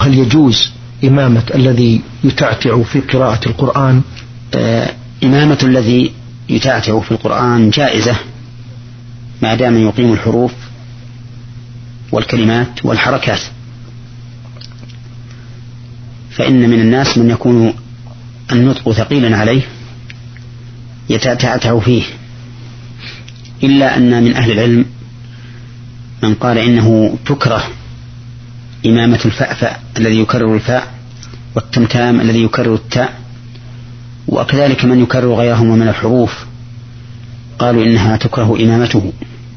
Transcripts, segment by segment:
هل يجوز إمامة الذي يتعتع في قراءة القرآن؟ إمامة الذي يتعتع في القرآن جائزة ما دام يقيم الحروف والكلمات والحركات، فإن من الناس من يكون النطق ثقيلا عليه يتعتع فيه، إلا أن من أهل العلم من قال إنه تكره إمامة الفأفأ الذي يكرر الفاء والتمتام الذي يكرر التاء، وكذلك من يكرر غيرهما من الحروف قالوا إنها تكره إمامته.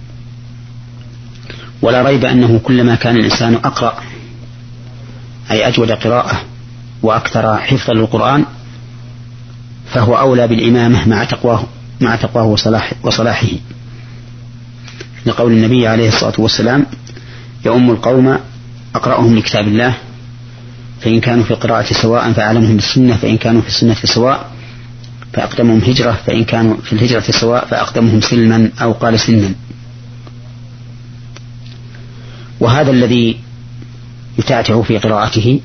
ولا ريب أنه كلما كان الإنسان أقرأ أي أجود قراءة وأكثر حفظا للقرآن فهو أولى بالإمامة مع تقواه وصلاحه، لقول النبي عليه الصلاة والسلام: يؤم القوم أقرأهم لكتاب الله، فإن كانوا في القراءة سواء فأعلمهم بالسنة، فإن كانوا في السنة سواء فأقدمهم هجرة، فإن كانوا في الهجرة سواء فأقدمهم سلما، أو قال سنا. وهذا الذي يتعتع في قراءته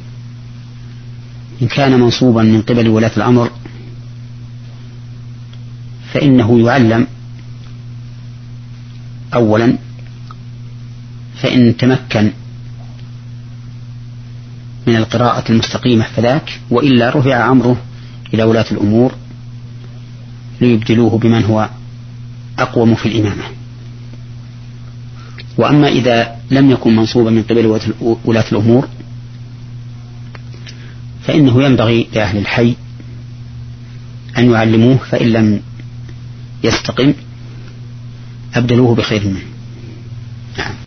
إن كان منصوبا من قبل ولاة الأمر فإنه يعلم أولا، فإن تمكن من القراءة المستقيمة فذاك، وإلا رفع أمره إلى ولاة الأمور ليبدلوه بمن هو أقوم في الإمامة. وأما إذا لم يكن منصوبا من قبل ولاة الأمور فإنه ينبغي لأهل الحي أن يعلموه، فإن لم يستقم أبدلوه بخير منه. نعم.